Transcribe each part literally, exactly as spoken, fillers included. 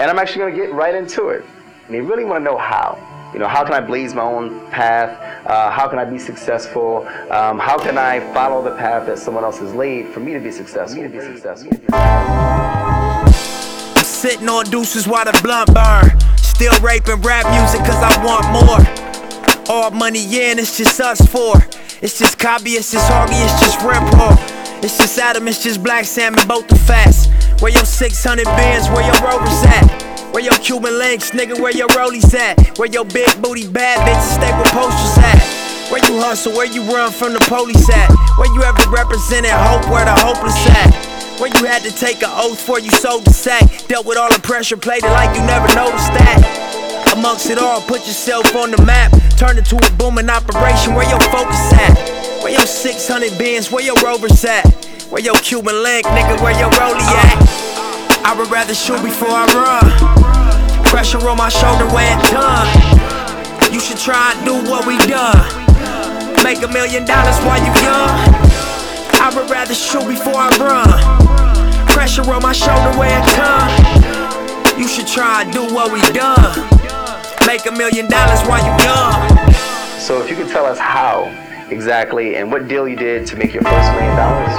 And I'm actually going to get right into it. And you really want to know how. You know, how can I blaze my own path? Uh, how can I be successful? Um, how can I follow the path that someone else has laid for me to be successful? Me to be successful. I'm sitting on deuces while the blunt burn. Still raping rap music cause I want more. All money in, it's just us four. It's just Cobby, it's just Augie, it's just Rimpo. It's just Adam, it's just Black Salmon, both the fast. Where your six hundred bands, where your Rovers at? Where your Cuban links, nigga, where your rollies at? Where your big booty bad bitches stay with posters at? Where you hustle, where you run from the police at? Where you ever represented hope, where the hopeless at? Where you had to take an oath before you sold the sack? Dealt with all the pressure, played it like you never noticed that. Amongst it all, put yourself on the map. Turn it to a booming operation, where your focus at? Where your six hundred bands, where your Rovers at? Where your Cuban link, nigga, where your rollie at? I would rather shoot before I run. Pressure on my shoulder when it's done. You should try and do what we done. Make a million dollars while you young. I would rather shoot before I run. Pressure on my shoulder when it's done. You should try and do what we done. Make a million dollars while you young. So if you could tell us how exactly and what deal you did to make your first million dollars.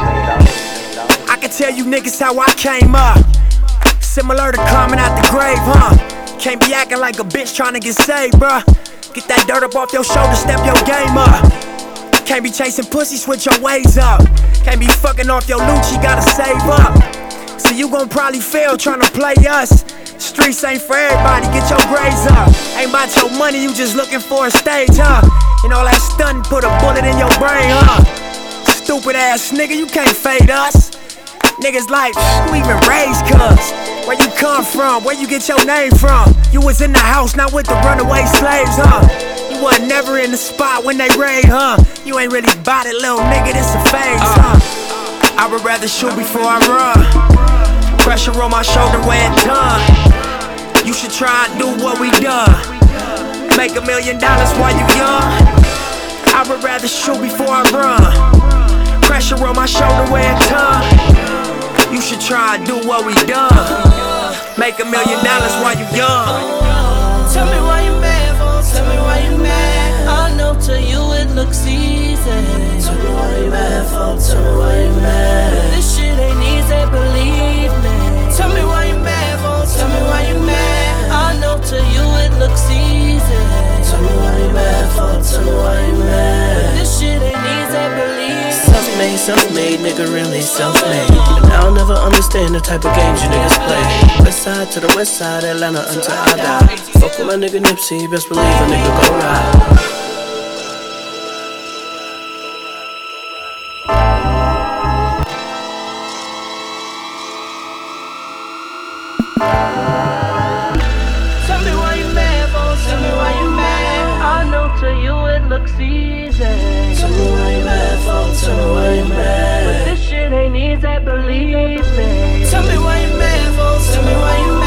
I can tell you niggas how I came up. Similar to climbing out the grave, huh? Can't be acting like a bitch trying to get saved, bruh. Get that dirt up off your shoulder, step your game up. Can't be chasing pussy, switch your ways up. Can't be fucking off your loot, you gotta save up. So you gon' probably fail trying to play us. Streets ain't for everybody, get your grades up. Ain't about your money, you just looking for a stage, huh? And all that stuntin' put a bullet in your brain, huh? Stupid ass nigga, you can't fade us. Niggas like, who even raised cuz? Where you come from? Where you get your name from? You was in the house, not with the runaway slaves, huh? You wasn't never in the spot when they raid, huh? You ain't really bout it, little nigga, this a phase, huh? I would rather shoot before I run. Pressure on my shoulder when it's done. You should try and do what we done. Make a million dollars while you young. I would rather shoot before I run. Pressure on my shoulder when it's done. You should try and do what we done. Make a million dollars while you young. Tell me why you mad, for, tell me why you mad. I know to you it looks easy. Tell me why you mad, for, tell me why you mad. This shit ain't easy, believe me. Tell me why you mad, for, tell me why you mad. I know to you it looks easy. Tell me why you mad, for, tell me why you mad. This shit ain't easy, believe me. Self-made, self-made, nigga really self-made. And I'll never understand the type of games you niggas play. West side to the west side, Atlanta until I die. Fuck with my nigga Nipsey, best believe a nigga go ride. Tell me why you mad, for, tell me why you mad. I know to you it looks easy. Tell me why you mad, for, tell me why you mad. But this shit ain't easy, believe me. Tell me why you mad, for, tell me why you mad.